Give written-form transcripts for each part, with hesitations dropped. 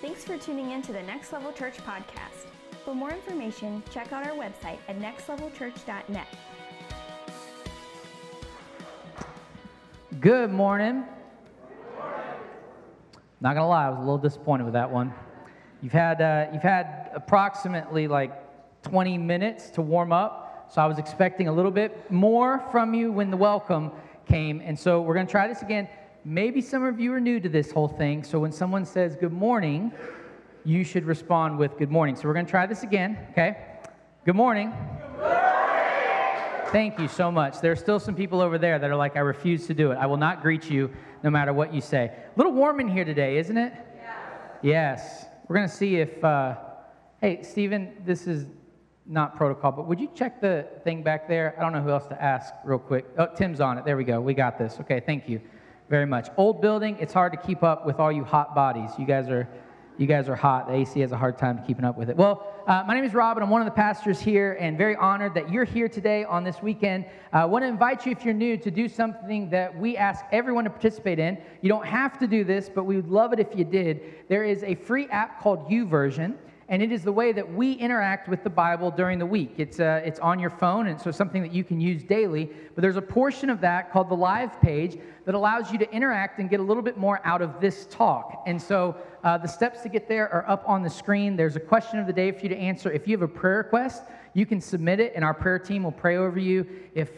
Thanks for tuning in to the Next Level Church podcast. For more information, check out our website at nextlevelchurch.net. Good morning. Not gonna lie, I was a little disappointed with that one. You've had approximately like 20 minutes to warm up, so I was expecting a little bit more from you when the welcome came, and so we're gonna try this again. Maybe some of you are new to this whole thing, so when someone says good morning, you should respond with good morning. So we're gonna try this again, okay? Good morning. Good morning. Thank you so much. There are still some people over there that are like, I refuse to do it. I will not greet you no matter what you say. A little warm in here today, isn't it? Yes. We're going to see if, hey, Stephen, this is not protocol, but would you check the thing back there? I don't know who else to ask real quick. Oh, Tim's on it. There we go. We got this. Okay, thank you very much. Old building, it's hard to keep up with all you hot bodies. You guys are hot. The AC has a hard time keeping up with it. Well, my name is Rob, and I'm one of the pastors here, and very honored that you're here today on this weekend. I want to invite you, if you're new, to do something that we ask everyone to participate in. You don't have to do this, but we would love it if you did. There is a free app called YouVersion, and it is the way that we interact with the Bible during the week. It's on your phone, and so something that you can use daily. But there's a portion of that called the Live page that allows you to interact and get a little bit more out of this talk. And so the steps to get there are up on the screen. There's a question of the day for you to answer. If you have a prayer request, you can submit it, and our prayer team will pray over you. If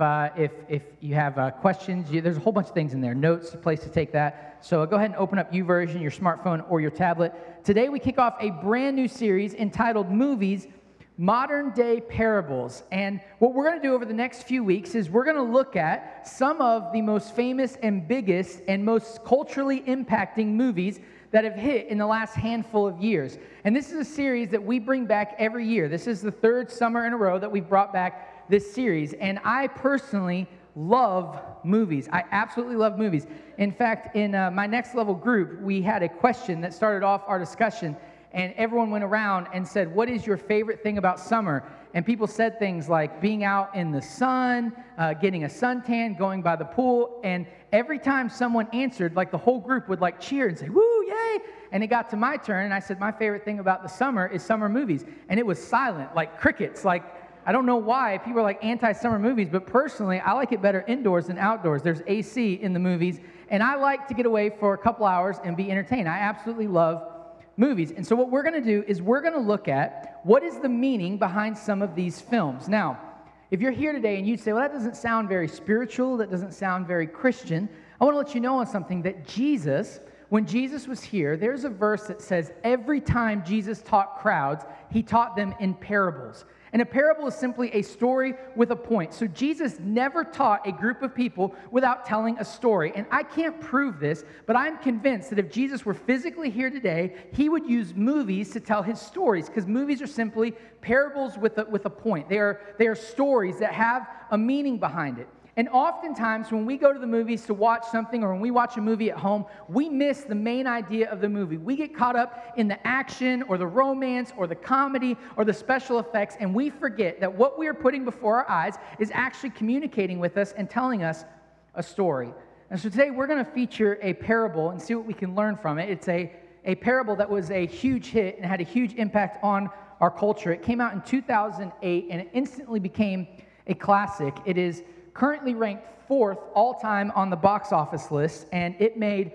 you have questions, there's a whole bunch of things in there. Notes, a place to take that. So go ahead and open up YouVersion, your smartphone or your tablet. Today we kick off a brand new series entitled Movies, Modern Day Parables. And what we're going to do over the next few weeks is we're going to look at some of the most famous and biggest and most culturally impacting movies that have hit in the last handful of years. And this is a series that we bring back every year. This is the third summer in a row that we've brought back this series. And I personally love movies. I absolutely love movies. In fact, in my Next Level group, we had a question that started off our discussion, and everyone went around and said, what is your favorite thing about summer? And people said things like being out in the sun, getting a suntan, going by the pool, and every time someone answered, like the whole group would like cheer and say, woo, yay! And it got to my turn, and I said, my favorite thing about the summer is summer movies. And it was silent, like crickets. Like, I don't know why people are like anti-summer movies, but personally, I like it better indoors than outdoors. There's AC in the movies, and I like to get away for a couple hours and be entertained. I absolutely love movies. And so what we're going to do is we're going to look at what is the meaning behind some of these films. Now, if you're here today and you'd say, well, that doesn't sound very spiritual, that doesn't sound very Christian, I want to let you know on something that Jesus, when Jesus was here, there's a verse that says every time Jesus taught crowds, he taught them in parables. And a parable is simply a story with a point. So Jesus never taught a group of people without telling a story. And I can't prove this, but I'm convinced that if Jesus were physically here today, he would use movies to tell his stories, because movies are simply parables with a point. They are stories that have a meaning behind it. And oftentimes when we go to the movies to watch something, or when we watch a movie at home, we miss the main idea of the movie. We get caught up in the action or the romance or the comedy or the special effects, and we forget that what we are putting before our eyes is actually communicating with us and telling us a story. And so today we're going to feature a parable and see what we can learn from it. It's a parable that was a huge hit and had a huge impact on our culture. It came out in 2008, and it instantly became a classic. It is currently ranked 4th all-time on the box office list, and it made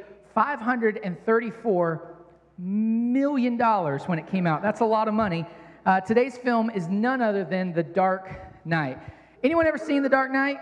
$534 million when it came out. That's a lot of money. Today's film is none other than The Dark Knight. Anyone ever seen The Dark Knight?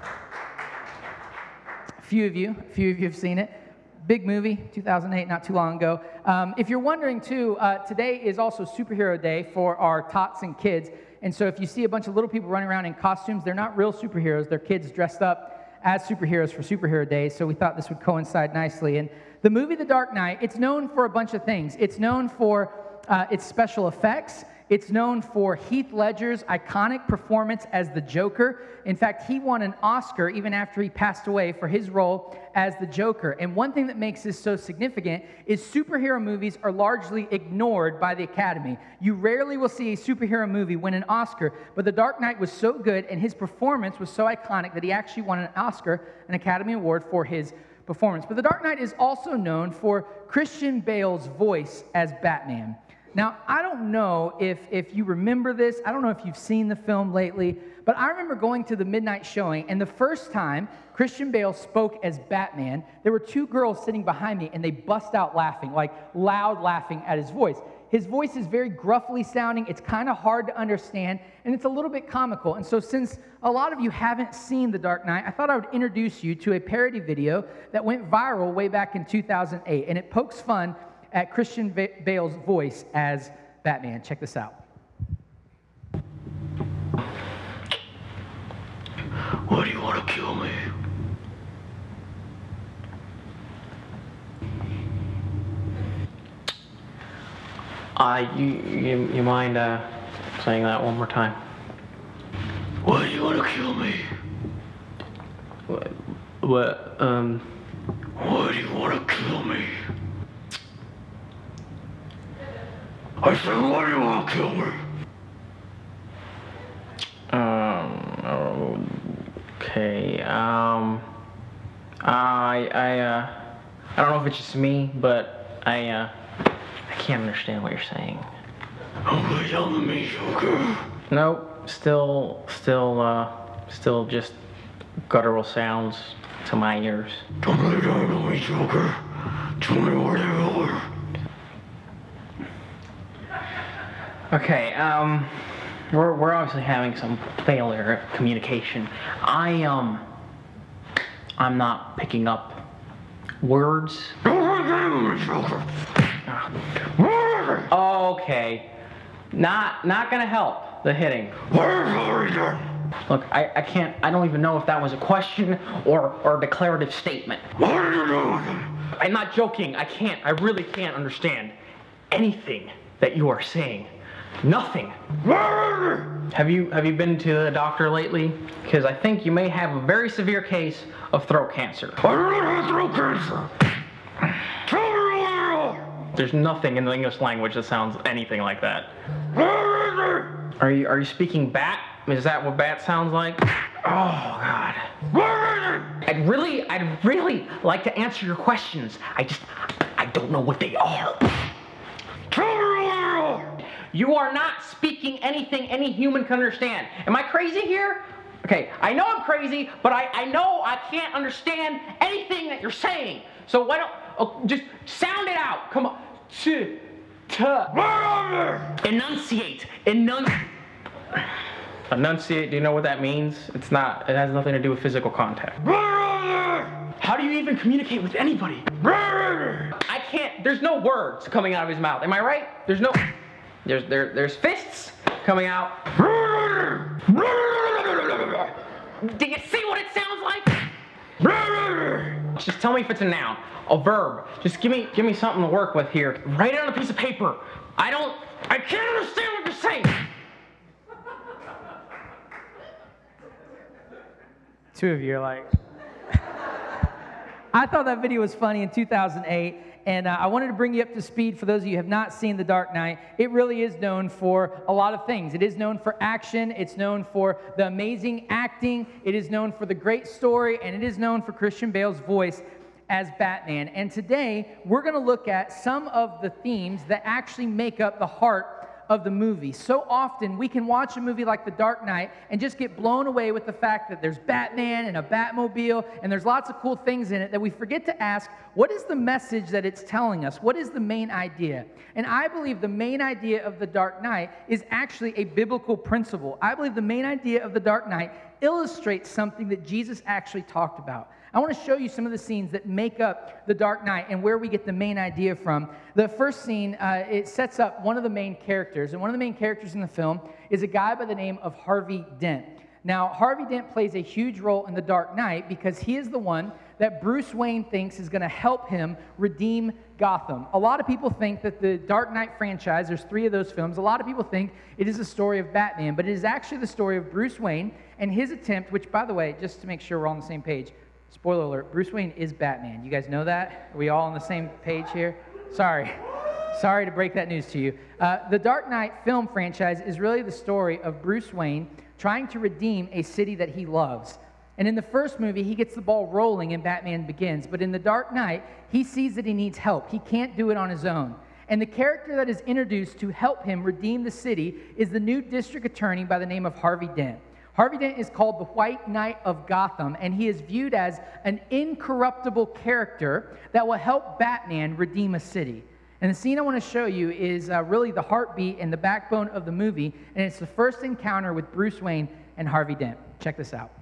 A few of you have seen it. Big movie, 2008, not too long ago. If you're wondering, too, today is also Superhero Day for our tots and kids. And so if you see a bunch of little people running around in costumes, they're not real superheroes. They're kids dressed up as superheroes for Superhero Day. So we thought this would coincide nicely. And the movie The Dark Knight, it's known for a bunch of things. It's known for its special effects. It's known for Heath Ledger's iconic performance as the Joker. In fact, he won an Oscar even after he passed away for his role as the Joker. And one thing that makes this so significant is superhero movies are largely ignored by the Academy. You rarely will see a superhero movie win an Oscar, but The Dark Knight was so good and his performance was so iconic that he actually won an Oscar, an Academy Award, for his performance. But The Dark Knight is also known for Christian Bale's voice as Batman. Now, I don't know if you remember this. I don't know if you've seen the film lately, but I remember going to the midnight showing, and the first time Christian Bale spoke as Batman, there were two girls sitting behind me, and they bust out laughing, like loud laughing at his voice. His voice is very gruffly sounding. It's kind of hard to understand, and it's a little bit comical. And so since a lot of you haven't seen The Dark Knight, I thought I would introduce you to a parody video that went viral way back in 2008, and it pokes fun at Christian Bale's voice as Batman. Check this out. Why do you want to kill me? You mind saying that one more time? Why do you want to kill me? What? Why do you want to kill me? I said, why do you want to kill me? Okay. I don't know if it's just me, but I can't understand what you're saying. Okay, tell me, Joker. Nope. Still just guttural sounds to my ears. Tell me, Joker. Tell me where they are. Okay, we're obviously having some failure of communication. I'm not picking up words. Okay, not gonna help the hitting. Look, I don't even know if that was a question or a declarative statement. I'm not joking. I really can't understand anything that you are saying. Nothing. Have you been to the doctor lately? Because I think you may have a very severe case of throat cancer. I don't have throat cancer. Tell me where they are. There's nothing in the English language that sounds anything like that. Where is Are you speaking bat? Is that what bat sounds like? Oh God. Where is I'd really like to answer your questions. I don't know what they are. Tell me where they are. You are not speaking anything any human can understand. Am I crazy here? Okay, I know I'm crazy, but I know I can't understand anything that you're saying. So why don't just sound it out? Come on. Enunciate. Enunciate. Do you know what that means? It has nothing to do with physical contact. How do you even communicate with anybody? I can't. There's no words coming out of his mouth. Am I right? There's fists coming out. Do you see what it sounds like? Just tell me if it's a noun, a verb. Just give me something to work with here. Write it on a piece of paper. I can't understand what you're saying. Two of you are like... I thought that video was funny in 2008, and I wanted to bring you up to speed for those of you who have not seen The Dark Knight. It really is known for a lot of things. It is known for action, it's known for the amazing acting, it is known for the great story, and it is known for Christian Bale's voice as Batman. And today, we're going to look at some of the themes that actually make up the heart of the movie. So often we can watch a movie like The Dark Knight and just get blown away with the fact that there's Batman and a Batmobile and there's lots of cool things in it that we forget to ask, what is the message that it's telling us? What is the main idea? And I believe the main idea of The Dark Knight is actually a biblical principle. I believe the main idea of The Dark Knight illustrates something that Jesus actually talked about. I want to show you some of the scenes that make up The Dark Knight and where we get the main idea from. The first scene, it sets up one of the main characters, and one of the main characters in the film is a guy by the name of Harvey Dent. Now, Harvey Dent plays a huge role in The Dark Knight because he is the one that Bruce Wayne thinks is going to help him redeem Gotham. A lot of people think that the Dark Knight franchise, there's 3 of those films, a lot of people think it is the story of Batman, but it is actually the story of Bruce Wayne and his attempt, which, by the way, just to make sure we're all on the same page, spoiler alert, Bruce Wayne is Batman. You guys know that? Are we all on the same page here? Sorry to break that news to you. The Dark Knight film franchise is really the story of Bruce Wayne trying to redeem a city that he loves. And in the first movie, he gets the ball rolling and Batman Begins. But in The Dark Knight, he sees that he needs help. He can't do it on his own. And the character that is introduced to help him redeem the city is the new district attorney by the name of Harvey Dent. Harvey Dent is called the White Knight of Gotham, and he is viewed as an incorruptible character that will help Batman redeem a city. And the scene I want to show you is really the heartbeat and the backbone of the movie, and it's the first encounter with Bruce Wayne and Harvey Dent. Check this out.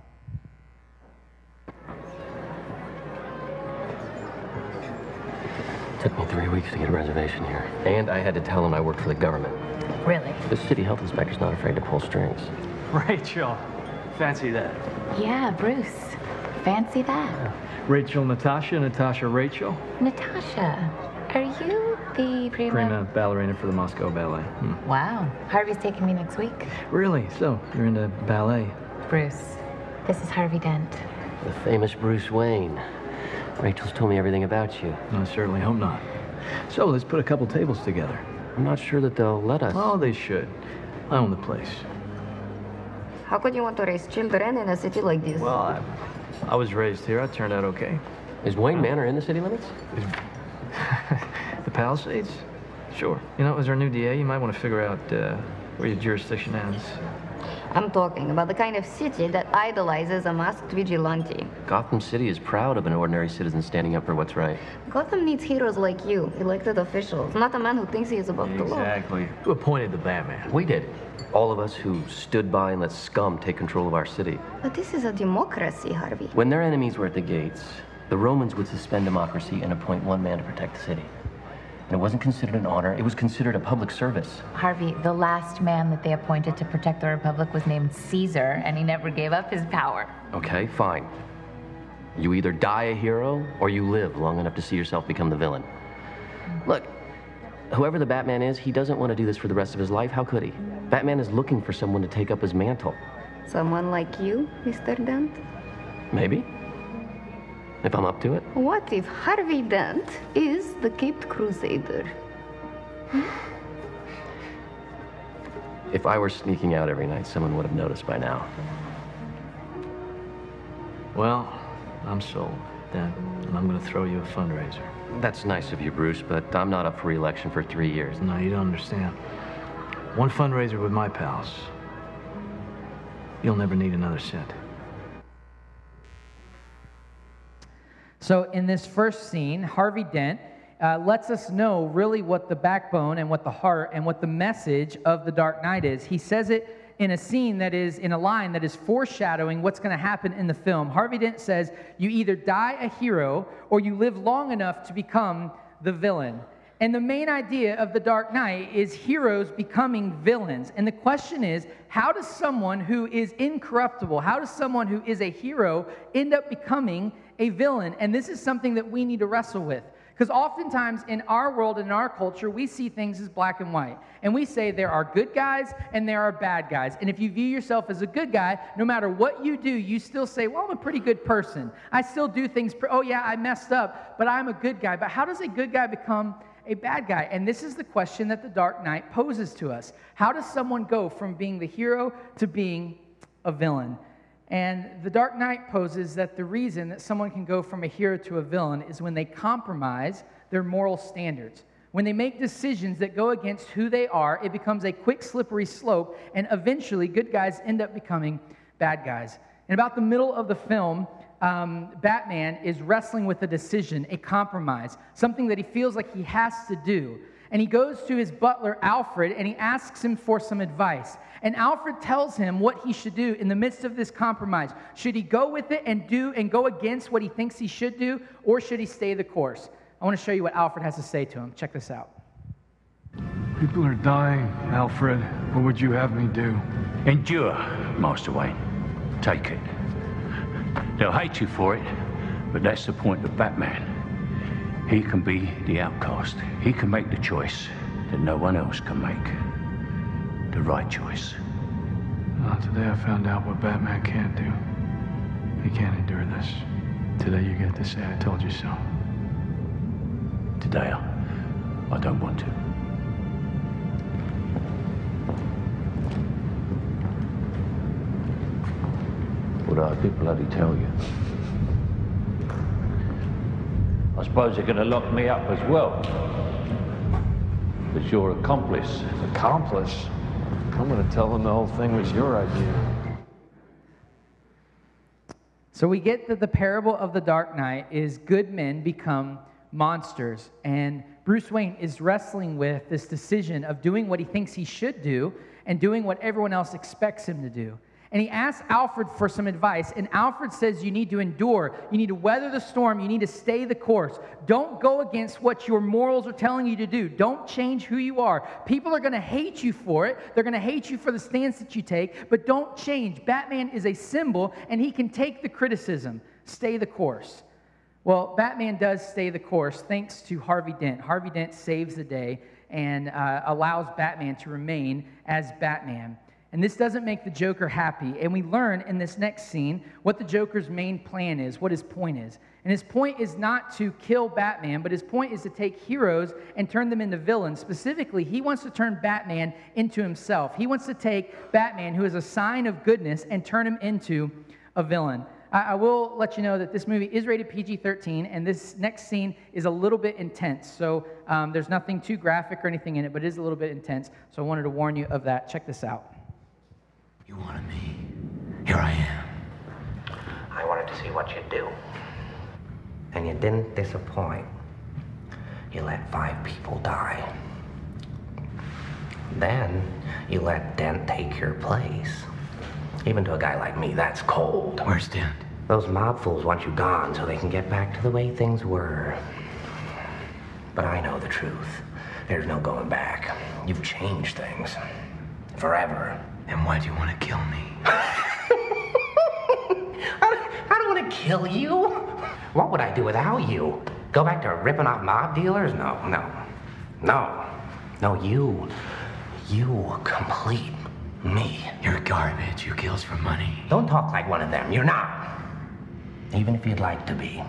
Took me 3 weeks to get a reservation here. And I had to tell him I worked for the government. Really? The city health inspector's not afraid to pull strings. Rachel, fancy that. Yeah, Bruce. Fancy that. Rachel, Natasha, Rachel. Natasha, are you the Prima ballerina for the Moscow Ballet. Wow. Harvey's taking me next week. Really? So, you're into ballet? Bruce, this is Harvey Dent. The famous Bruce Wayne. Rachel's told me everything about you. I certainly hope not. So, let's put a couple tables together. I'm not sure that they'll let us. Oh, they should. I own the place. How could you want to raise children in a city like this? Well, I was raised here. I turned out okay. Is Wayne Manor in the city limits? The Palisades? Sure. You know, as our new DA, you might want to figure out where your jurisdiction ends. I'm talking about the kind of city that idolizes a masked vigilante. Gotham City is proud of an ordinary citizen standing up for what's right. Gotham needs heroes like you, elected officials, not a man who thinks he is above the law. Exactly. Who appointed the Batman? We did. All of us who stood by and let scum take control of our city. But this is a democracy, Harvey. When their enemies were at the gates, the Romans would suspend democracy and appoint one man to protect the city. And it wasn't considered an honor, it was considered a public service. Harvey, the last man that they appointed to protect the Republic was named Caesar, and he never gave up his power. Okay, fine. You either die a hero, or you live long enough to see yourself become the villain. Look, whoever the Batman is, he doesn't want to do this for the rest of his life. How could he? Batman is looking for someone to take up his mantle. Someone like you, Mr. Dent? Maybe. If I'm up to it. What if Harvey Dent is the Caped Crusader? If I were sneaking out every night, someone would have noticed by now. Well, I'm sold, then. And I'm going to throw you a fundraiser. That's nice of you, Bruce, but I'm not up for re-election for 3 years. No, you don't understand. One fundraiser with my pals. You'll never need another cent. So in this first scene, Harvey Dent lets us know really what the backbone and what the heart and what the message of The Dark Knight is. He says it in a scene that is, in a line that is foreshadowing what's going to happen in the film. Harvey Dent says, you either die a hero or you live long enough to become the villain. And the main idea of The Dark Knight is heroes becoming villains. And the question is, how does someone who is incorruptible, how does someone who is a hero end up becoming a villain? And this is something that we need to wrestle with. Because oftentimes in our world and in our culture, we see things as black and white. And we say there are good guys and there are bad guys. And if you view yourself as a good guy, no matter what you do, you still say, well, I'm a pretty good person. I still do things, oh yeah, I messed up, but I'm a good guy. But how does a good guy become a bad guy? And this is the question that The Dark Knight poses to us. How does someone go from being the hero to being a villain? And The Dark Knight poses that the reason that someone can go from a hero to a villain is when they compromise their moral standards. When they make decisions that go against who they are, it becomes a quick, slippery slope, and eventually good guys end up becoming bad guys. In about the middle of the film, Batman is wrestling with a decision, a compromise, something that he feels like he has to do. And he goes to his butler, Alfred, and he asks him for some advice. And Alfred tells him what he should do in the midst of this compromise. Should he go with it and go against what he thinks he should do, or should he stay the course? I want to show you what Alfred has to say to him. Check this out. People are dying, Alfred. What would you have me do? Endure, Master Wayne. Take it. They'll hate you for it, but that's the point of Batman. He can be the outcast. He can make the choice that no one else can make. The right choice. Well, today I found out what Batman can't do. He can't endure this. Today you get to say I told you so. Today, I don't want to. but I did bloody tell you. I suppose they're going to lock me up as well. As your accomplice. Accomplice? I'm going to tell them the whole thing was your idea. So we get that the parable of the Dark Knight is good men become monsters. And Bruce Wayne is wrestling with this decision of doing what he thinks he should do and doing what everyone else expects him to do. And he asks Alfred for some advice, and Alfred says you need to endure, you need to weather the storm, you need to stay the course. Don't go against what your morals are telling you to do. Don't change who you are. People are going to hate you for it. They're going to hate you for the stance that you take, but don't change. Batman is a symbol, and he can take the criticism. Stay the course. Well, Batman does stay the course thanks to Harvey Dent. Harvey Dent saves the day and allows Batman to remain as Batman. And this doesn't make the Joker happy. And we learn in this next scene what the Joker's main plan is, what his point is. And his point is not to kill Batman, but his point is to take heroes and turn them into villains. Specifically, he wants to turn Batman into himself. He wants to take Batman, who is a sign of goodness, and turn him into a villain. I will let you know that this movie is rated PG-13, and this next scene is a little bit intense. So there's nothing too graphic or anything in it, but it is a little bit intense. So I wanted to warn you of that. Check this out. You wanted me. Here I am. I wanted to see what you'd do. And you didn't disappoint. You let 5 people die. Then you let Dent take your place. Even to a guy like me, that's cold. Where's Dent? Those mob fools want you gone so they can get back to the way things were. But I know the truth. There's no going back. You've changed things. Forever. Then why do you want to kill me? I don't want to kill you. What would I do without you? Go back to ripping off mob dealers? No. You complete me. You're garbage. You kills for money. Don't talk like one of them. You're not. Even if you'd like to be.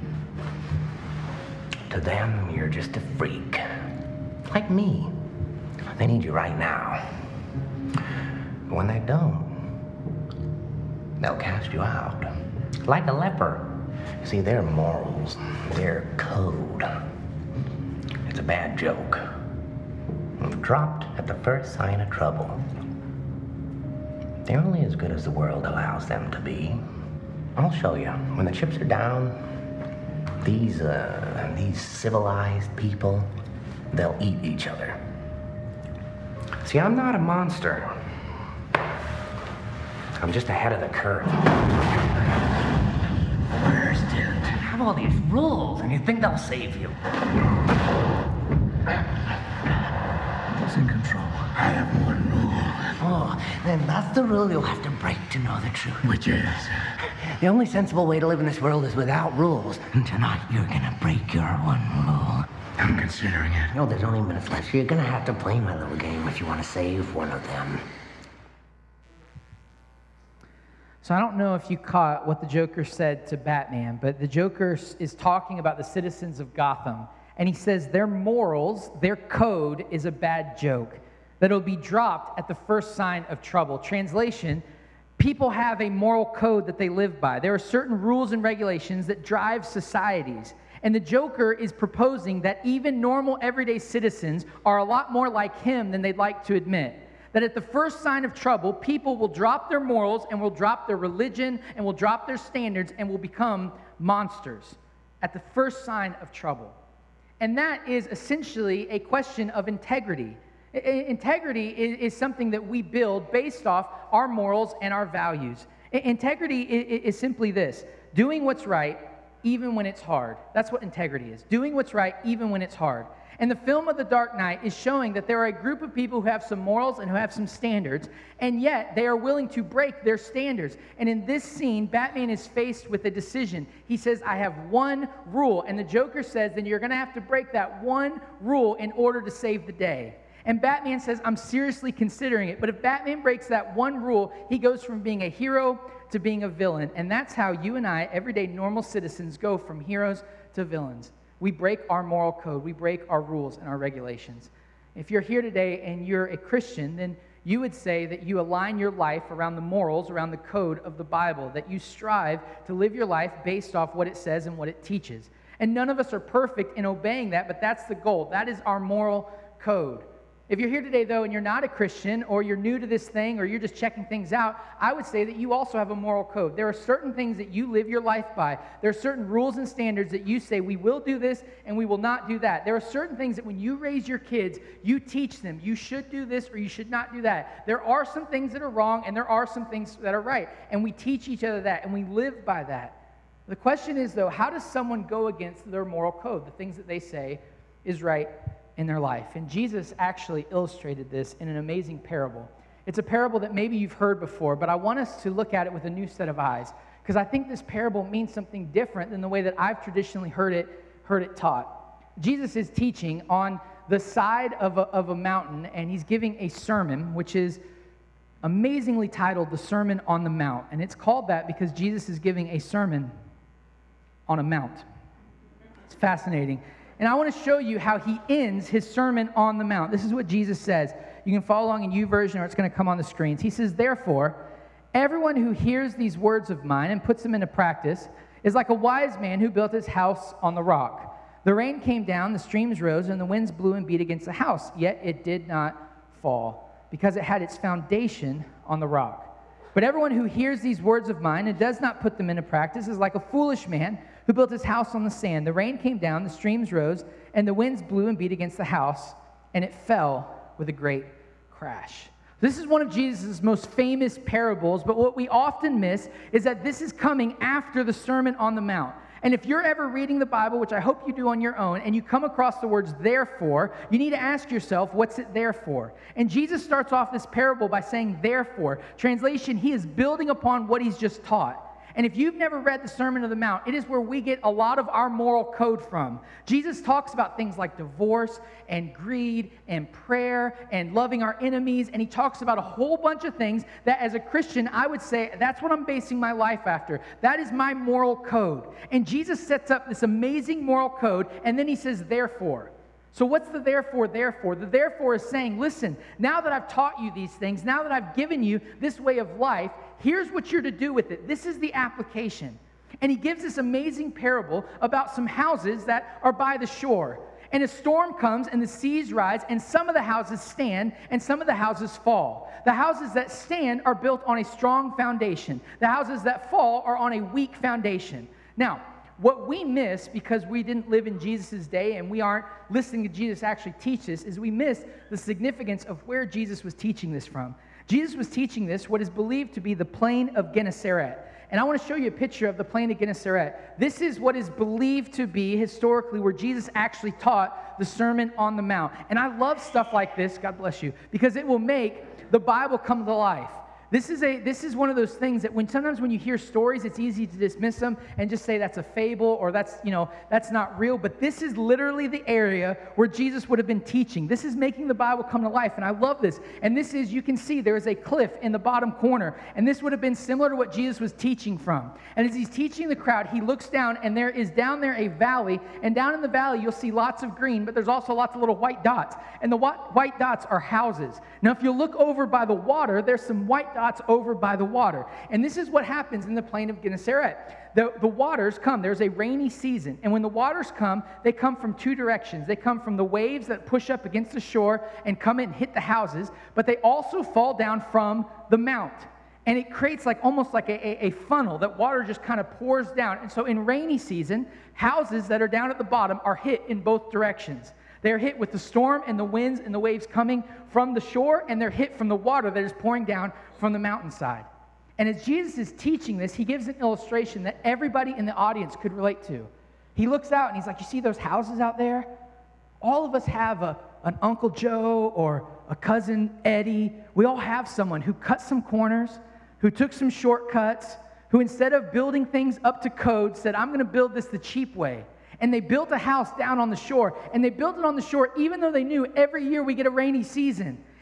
To them, you're just a freak. Like me. They need you right now. When they don't, they'll cast you out. Like a leper. See, their morals, their code. It's a bad joke. Dropped at the first sign of trouble. They're only as good as the world allows them to be. I'll show you. When the chips are down, these civilized people, they'll eat each other. See, I'm not a monster. I'm just ahead of the curve. Where's Dent? You have all these rules, and you think they'll save you. Who's in control? I have one rule. Oh, then that's the rule you'll have to break to know the truth. Which is? The only sensible way to live in this world is without rules. And tonight, you're gonna break your one rule. I'm considering it. No, there's only minutes left, so you're gonna have to play my little game if you want to save one of them. So I don't know if you caught what the Joker said to Batman, but the Joker is talking about the citizens of Gotham. And he says their morals, their code is a bad joke that'll be dropped at the first sign of trouble. Translation, people have a moral code that they live by. There are certain rules and regulations that drive societies. And the Joker is proposing that even normal everyday citizens are a lot more like him than they'd like to admit. That at the first sign of trouble, people will drop their morals and will drop their religion and will drop their standards and will become monsters at the first sign of trouble. And that is essentially a question of integrity. Integrity is something that we build based off our morals and our values. Integrity is simply this: doing what's right even when it's hard. That's what integrity is. Doing what's right even when it's hard. And the film of The Dark Knight is showing that there are a group of people who have some morals and who have some standards, and yet they are willing to break their standards. And in this scene, Batman is faced with a decision. He says, I have one rule. And the Joker says, then you're going to have to break that one rule in order to save the day. And Batman says, I'm seriously considering it. But if Batman breaks that one rule, he goes from being a hero to being a villain. And that's how you and I, everyday normal citizens, go from heroes to villains. We break our moral code. We break our rules and our regulations. If you're here today and you're a Christian, then you would say that you align your life around the morals, around the code of the Bible, that you strive to live your life based off what it says and what it teaches. And none of us are perfect in obeying that, but that's the goal. That is our moral code. If you're here today, though, and you're not a Christian, or you're new to this thing, or you're just checking things out, I would say that you also have a moral code. There are certain things that you live your life by. There are certain rules and standards that you say, we will do this, and we will not do that. There are certain things that when you raise your kids, you teach them, you should do this, or you should not do that. There are some things that are wrong, and there are some things that are right. And we teach each other that, and we live by that. The question is, though, how does someone go against their moral code, the things that they say is right in their life? And Jesus actually illustrated this in an amazing parable. It's a parable that maybe you've heard before, but I want us to look at it with a new set of eyes, because I think this parable means something different than the way that I've traditionally heard it taught. Jesus is teaching on the side of a mountain, and he's giving a sermon, which is amazingly titled the Sermon on the Mount. And it's called that because Jesus is giving a sermon on a mount. It's fascinating. And I want to show you how he ends his Sermon on the Mount. This is what Jesus says. You can follow along in YouVersion, or it's going to come on the screens. He says, "Therefore, everyone who hears these words of mine and puts them into practice is like a wise man who built his house on the rock. The rain came down, the streams rose, and the winds blew and beat against the house. Yet it did not fall, because it had its foundation on the rock. But everyone who hears these words of mine and does not put them into practice is like a foolish man who built his house on the sand. The rain came down, the streams rose, and the winds blew and beat against the house, and it fell with a great crash." This is one of Jesus' most famous parables, but what we often miss is that this is coming after the Sermon on the Mount. And if you're ever reading the Bible, which I hope you do on your own, and you come across the words "therefore," you need to ask yourself, what's it there for? And Jesus starts off this parable by saying "therefore." Translation, he is building upon what he's just taught. And if you've never read the Sermon on the Mount, it is where we get a lot of our moral code from. Jesus talks about things like divorce and greed and prayer and loving our enemies, and he talks about a whole bunch of things that as a Christian, I would say, that's what I'm basing my life after. That is my moral code. And Jesus sets up this amazing moral code, and then he says, "therefore." So what's the therefore? The therefore is saying, listen, now that I've taught you these things, now that I've given you this way of life, here's what you're to do with it. This is the application. And he gives this amazing parable about some houses that are by the shore. And a storm comes and the seas rise, and some of the houses stand and some of the houses fall. The houses that stand are built on a strong foundation. The houses that fall are on a weak foundation. Now, what we miss because we didn't live in Jesus' day and we aren't listening to Jesus actually teach this is we miss the significance of where Jesus was teaching this from. Jesus was teaching this, what is believed to be the plain of Gennesaret. And I want to show you a picture of the plain of Gennesaret. This is what is believed to be historically where Jesus actually taught the Sermon on the Mount. And I love stuff like this, God bless you, because it will make the Bible come to life. This is one of those things that sometimes when you hear stories, it's easy to dismiss them and just say that's a fable or that's not real. But this is literally the area where Jesus would have been teaching. This is making the Bible come to life, and I love this. And this is, you can see there is a cliff in the bottom corner, and this would have been similar to what Jesus was teaching from. And as he's teaching the crowd, he looks down, and there is down there a valley, and down in the valley you'll see lots of green, but there's also lots of little white dots, and the white dots are houses. Now, if you look over by the water, there's some white dots over by the water. And this is what happens in the plain of Gennesaret. The waters come. There's a rainy season. And when the waters come, they come from two directions. They come from the waves that push up against the shore and come in and hit the houses, but they also fall down from the mount. And it creates almost like a funnel that water just kind of pours down. And so in rainy season, houses that are down at the bottom are hit in both directions. They're hit with the storm and the winds and the waves coming from the shore, and they're hit from the water that is pouring down from the mountainside. And as Jesus is teaching this, he gives an illustration that everybody in the audience could relate to. He looks out and he's like, you see those houses out there? All of us have an Uncle Joe or a cousin Eddie. We all have someone who cut some corners, who took some shortcuts, who instead of building things up to code said, I'm going to build this the cheap way. And they built a house down on the shore. And they built it on the shore even though they knew every year we get a rainy season.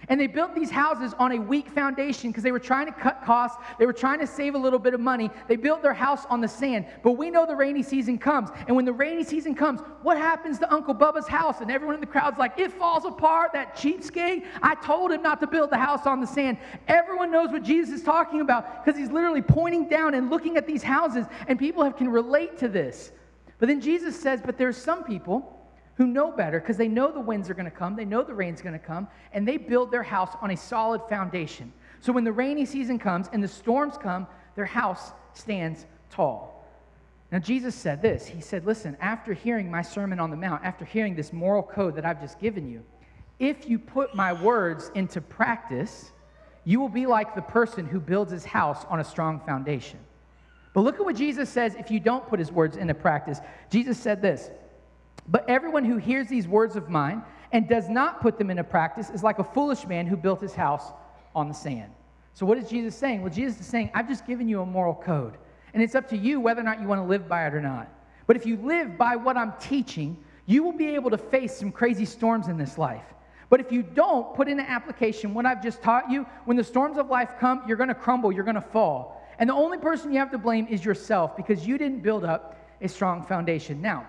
And they built these houses on a weak foundation because they were trying to cut costs. They were trying to save a little bit of money. They built their house on the sand. But we know the rainy season comes. And when the rainy season comes, what happens to Uncle Bubba's house? And everyone in the crowd's like, it falls apart, that cheapskate. I told him not to build the house on the sand. Everyone knows what Jesus is talking about because he's literally pointing down and looking at these houses. And people can relate to this. But then Jesus says, but there's some people who know better because they know the winds are going to come, they know the rain's going to come, and they build their house on a solid foundation. So when the rainy season comes and the storms come, their house stands tall. Now Jesus said this, he said, listen, after hearing my Sermon on the Mount, after hearing this moral code that I've just given you, if you put my words into practice, you will be like the person who builds his house on a strong foundation. But look at what Jesus says if you don't put his words into practice. Jesus said this, but everyone who hears these words of mine and does not put them into practice is like a foolish man who built his house on the sand. So what is Jesus saying? Well, Jesus is saying, I've just given you a moral code, and it's up to you whether or not you want to live by it or not. But if you live by what I'm teaching, you will be able to face some crazy storms in this life. But if you don't put into application what I've just taught you, when the storms of life come, you're going to crumble, you're going to fall. And the only person you have to blame is yourself because you didn't build up a strong foundation. Now,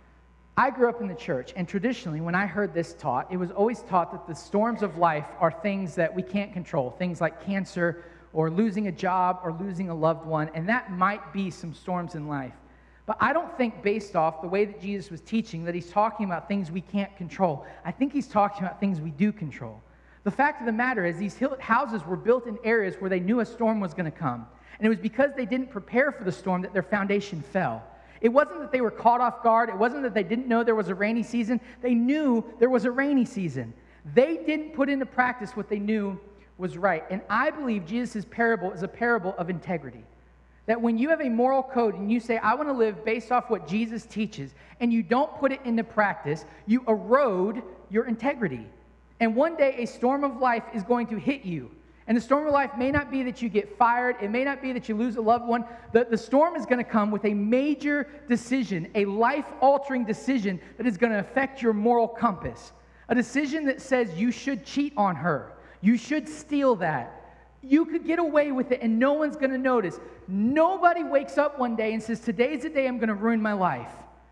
I grew up in the church, and traditionally, when I heard this taught, it was always taught that the storms of life are things that we can't control, things like cancer or losing a job or losing a loved one, and that might be some storms in life. But I don't think based off the way that Jesus was teaching that he's talking about things we can't control. I think he's talking about things we do control. The fact of the matter is these houses were built in areas where they knew a storm was going to come, and it was because they didn't prepare for the storm that their foundation fell. It wasn't that they were caught off guard. It wasn't that they didn't know there was a rainy season. They knew there was a rainy season. They didn't put into practice what they knew was right. And I believe Jesus' parable is a parable of integrity. That when you have a moral code and you say, I want to live based off what Jesus teaches, and you don't put it into practice, you erode your integrity. And one day a storm of life is going to hit you. And the storm of life may not be that you get fired. It may not be that you lose a loved one. The storm is going to come with a major decision, a life-altering decision that is going to affect your moral compass. A decision that says you should cheat on her. You should steal that. You could get away with it and no one's going to notice. Nobody wakes up one day and says, today's the day I'm going to ruin my life.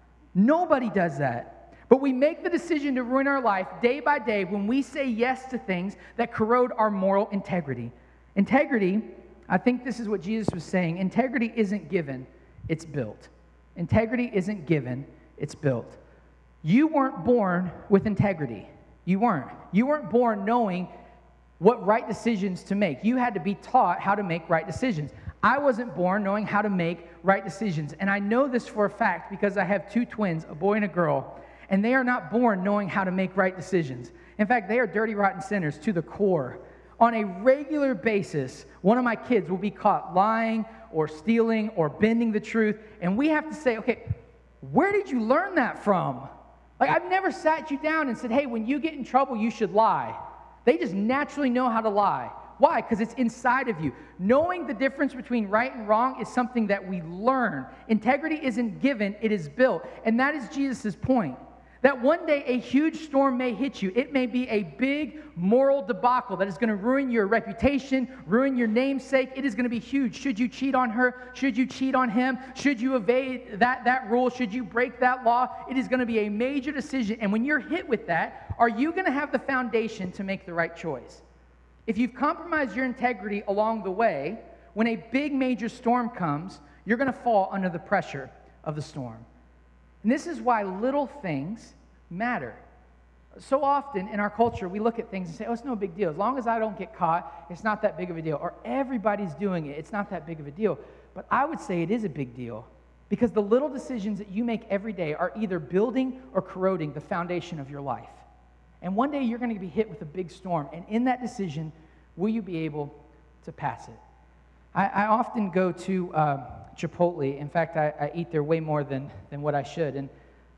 Nobody does that. But we make the decision to ruin our life day by day when we say yes to things that corrode our moral integrity. Integrity, I think this is what Jesus was saying. Integrity isn't given, it's built. Integrity isn't given, it's built. You weren't born with integrity. You weren't. You weren't born knowing what right decisions to make. You had to be taught how to make right decisions. I wasn't born knowing how to make right decisions. And I know this for a fact because I have two twins, a boy and a girl. And they are not born knowing how to make right decisions. In fact, they are dirty, rotten sinners to the core. On a regular basis, one of my kids will be caught lying or stealing or bending the truth. And we have to say, okay, where did you learn that from? Like, I've never sat you down and said, hey, when you get in trouble, you should lie. They just naturally know how to lie. Why? Because it's inside of you. Knowing the difference between right and wrong is something that we learn. Integrity isn't given, it is built. And that is Jesus' point. That one day a huge storm may hit you. It may be a big moral debacle that is going to ruin your reputation, ruin your namesake. It is going to be huge. Should you cheat on her? Should you cheat on him? Should you evade that rule? Should you break that law? It is going to be a major decision. And when you're hit with that, are you going to have the foundation to make the right choice? If you've compromised your integrity along the way, when a big major storm comes, you're going to fall under the pressure of the storm. And this is why little things matter. So often in our culture, we look at things and say, oh, it's no big deal. As long as I don't get caught, it's not that big of a deal. Or everybody's doing it. It's not that big of a deal. But I would say it is a big deal because the little decisions that you make every day are either building or corroding the foundation of your life. And one day you're going to be hit with a big storm. And in that decision, will you be able to pass it? I often go to Chipotle. In fact, I eat there way more than what I should. And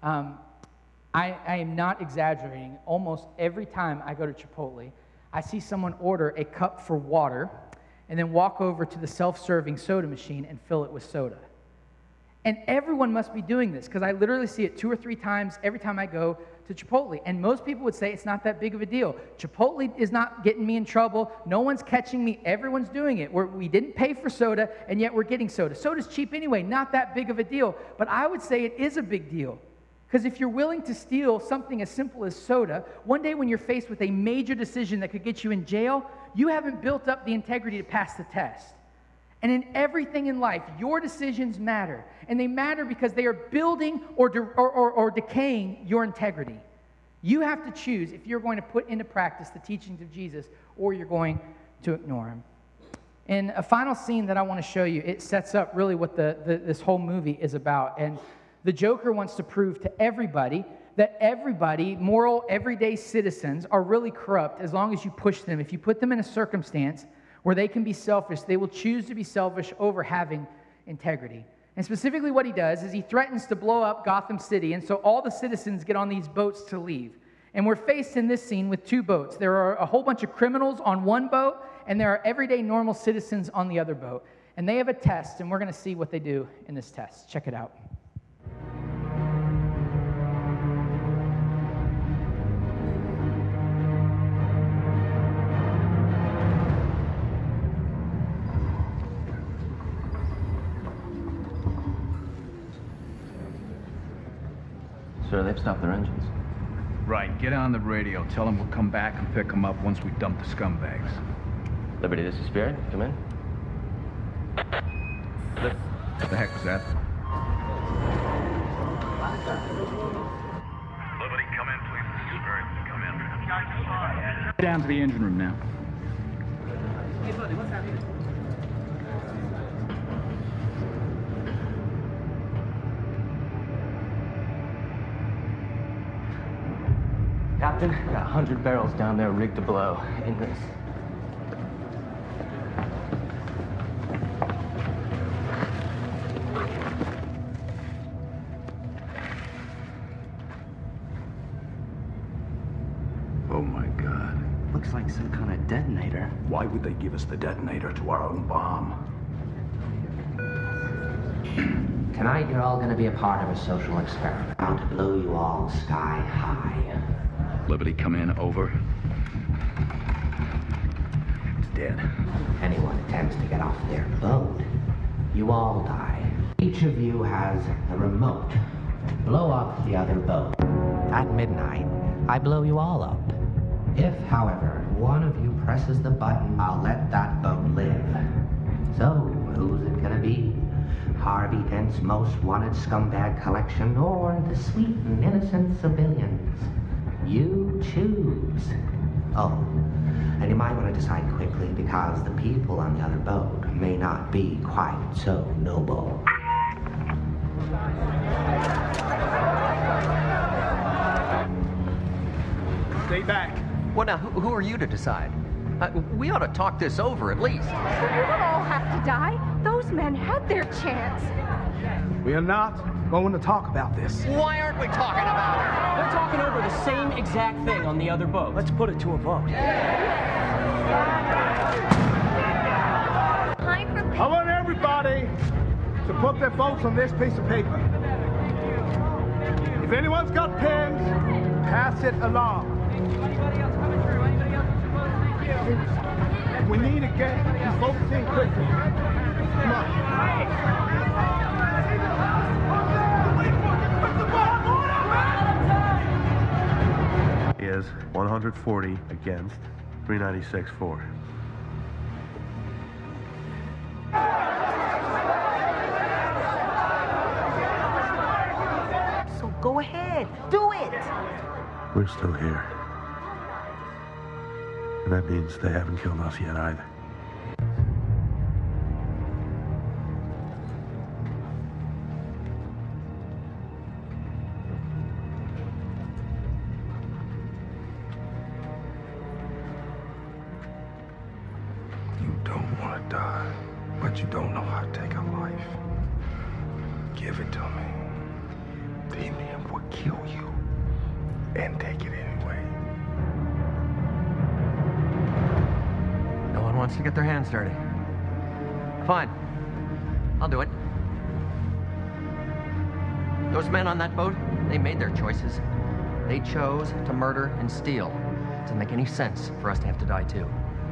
I am not exaggerating. Almost every time I go to Chipotle, I see someone order a cup for water and then walk over to the self-serving soda machine and fill it with soda. And everyone must be doing this because I literally see it 2 or 3 times every time I go to Chipotle. And most people would say it's not that big of a deal. Chipotle is not getting me in trouble. No one's catching me. Everyone's doing it. We didn't pay for soda, and yet we're getting soda. Soda's cheap anyway, not that big of a deal. But I would say it is a big deal. Because if you're willing to steal something as simple as soda, one day when you're faced with a major decision that could get you in jail, you haven't built up the integrity to pass the test. And in everything in life, your decisions matter. And they matter because they are building or decaying your integrity. You have to choose if you're going to put into practice the teachings of Jesus or you're going to ignore him. In a final scene that I want to show you, it sets up really what this whole movie is about. And the Joker wants to prove to everybody that everybody, moral, everyday citizens, are really corrupt as long as you push them. If you put them in a circumstance where they can be selfish, they will choose to be selfish over having integrity. And specifically what he does is he threatens to blow up Gotham City, and so all the citizens get on these boats to leave. And we're faced in this scene with 2 boats. There are a whole bunch of criminals on one boat, and there are everyday normal citizens on the other boat. And they have a test, and we're going to see what they do in this test. Check it out. Sir, they've stopped their engines. Right, get on the radio. Tell them we'll come back and pick them up once we dump the scumbags. Liberty, this is Spirit. Come in. What the heck was that? Liberty, come in, please. This is Spirit. Come in. Down to the engine room now. Hey, buddy, what's happening? Captain, got 100 barrels down there rigged to blow. In this. Oh my God. Looks like some kind of detonator. Why would they give us the detonator to our own bomb? Tonight, you're all gonna be a part of a social experiment. Bound to blow you all sky high. Liberty, come in, over. It's dead. Anyone attempts to get off their boat, you all die. Each of you has a remote to blow up the other boat. At midnight, I blow you all up. If, however, one of you presses the button, I'll let that boat live. So, who's it gonna be? Harvey Dent's most wanted scumbag collection, or the sweet and innocent civilians? You choose. Oh, and you might want to decide quickly because the people on the other boat may not be quite so noble. Stay back. Well, now, who are you to decide? We ought to talk this over at least. We don't all have to die. Those men had their chance. We are not going to talk about this. Why aren't we talking about it? They're talking over the same exact thing on the other boat. Let's put it to a vote. I want everybody to put their votes on this piece of paper. If anyone's got pens, pass it along. We need to get these votes in quickly. Come on. Is 140 against 396 for. So go ahead, do it. We're still here. And that means they haven't killed us yet either. You don't want to die, but you don't know how to take a life. Give it to me. Damien will kill you and take it anyway. No one wants to get their hands dirty. Fine. I'll do it. Those men on that boat, they made their choices. They chose to murder and steal. It doesn't make any sense for us to have to die too.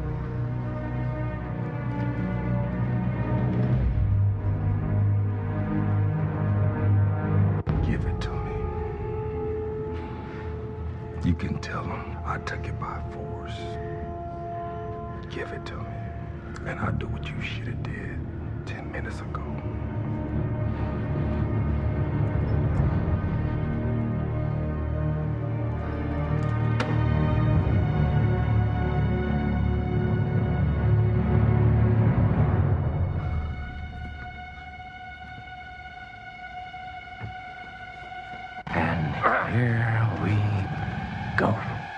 Give it to me. You can tell them I took it by force. Give it to me, and I'll do what you should have did 10 minutes ago. And here we go.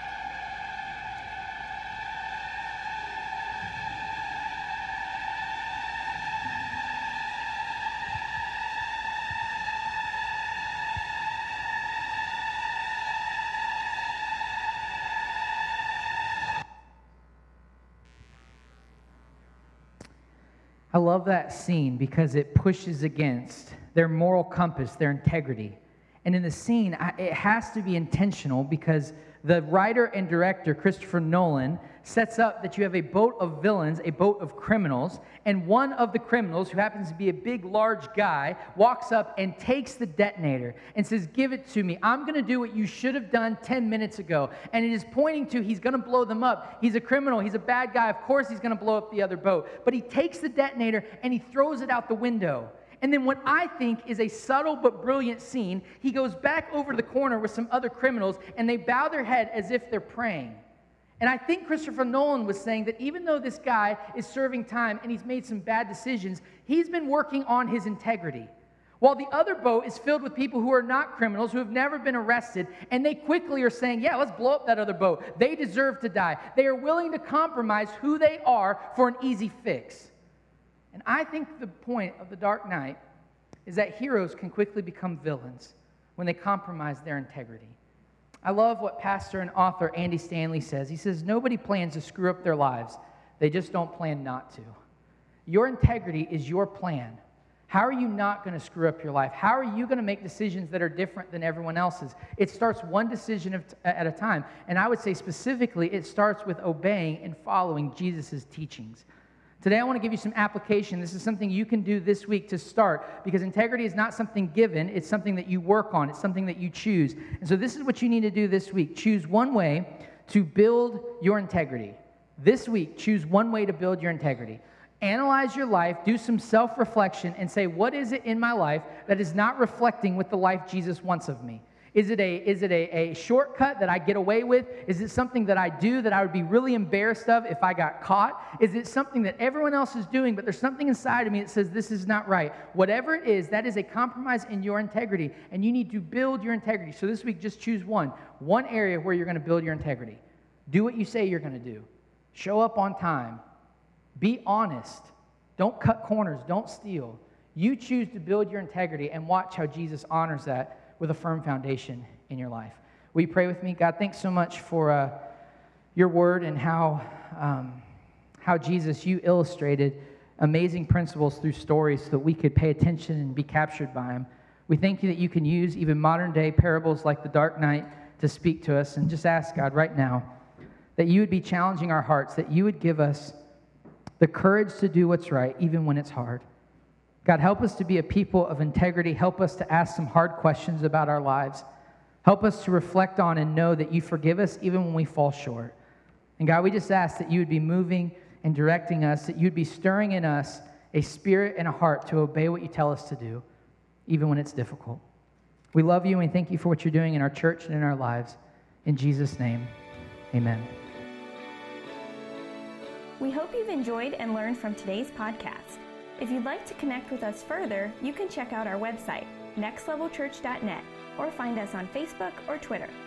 I love that scene because it pushes against their moral compass, their integrity. And in the scene, it has to be intentional because the writer and director, Christopher Nolan, sets up that you have a boat of villains, a boat of criminals, and one of the criminals, who happens to be a big, large guy, walks up and takes the detonator and says, "Give it to me. I'm going to do what you should have done 10 minutes ago." And it is pointing to he's going to blow them up. He's a criminal. He's a bad guy. Of course he's going to blow up the other boat. But he takes the detonator and he throws it out the window. And then what I think is a subtle but brilliant scene, he goes back over to the corner with some other criminals, and they bow their head as if they're praying. And I think Christopher Nolan was saying that even though this guy is serving time and he's made some bad decisions, he's been working on his integrity. While the other boat is filled with people who are not criminals, who have never been arrested, and they quickly are saying, yeah, let's blow up that other boat. They deserve to die. They are willing to compromise who they are for an easy fix. And I think the point of The Dark Knight is that heroes can quickly become villains when they compromise their integrity. I love what pastor and author Andy Stanley says. He says, nobody plans to screw up their lives. They just don't plan not to. Your integrity is your plan. How are you not going to screw up your life? How are you going to make decisions that are different than everyone else's? It starts one decision at a time. And I would say specifically, it starts with obeying and following Jesus' teachings. Today, I want to give you some application. This is something you can do this week to start, because integrity is not something given. It's something that you work on. It's something that you choose. And so this is what you need to do this week. Choose one way to build your integrity. This week, choose one way to build your integrity. Analyze your life, do some self-reflection, and say, what is it in my life that is not reflecting with the life Jesus wants of me? Is it a shortcut that I get away with? Is it something that I do that I would be really embarrassed of if I got caught? Is it something that everyone else is doing, but there's something inside of me that says this is not right? Whatever it is, that is a compromise in your integrity, and you need to build your integrity. So this week, just choose one area where you're going to build your integrity. Do what you say you're going to do. Show up on time. Be honest. Don't cut corners. Don't steal. You choose to build your integrity and watch how Jesus honors that with a firm foundation in your life. Will you pray with me? God, thanks so much for your word and how Jesus, you illustrated amazing principles through stories so that we could pay attention and be captured by them. We thank you that you can use even modern day parables like The Dark Knight to speak to us, and just ask, God, right now, that you would be challenging our hearts, that you would give us the courage to do what's right, even when it's hard. God, help us to be a people of integrity. Help us to ask some hard questions about our lives. Help us to reflect on and know that you forgive us even when we fall short. And God, we just ask that you would be moving and directing us, that you'd be stirring in us a spirit and a heart to obey what you tell us to do, even when it's difficult. We love you and we thank you for what you're doing in our church and in our lives. In Jesus' name, amen. We hope you've enjoyed and learned from today's podcast. If you'd like to connect with us further, you can check out our website, nextlevelchurch.net, or find us on Facebook or Twitter.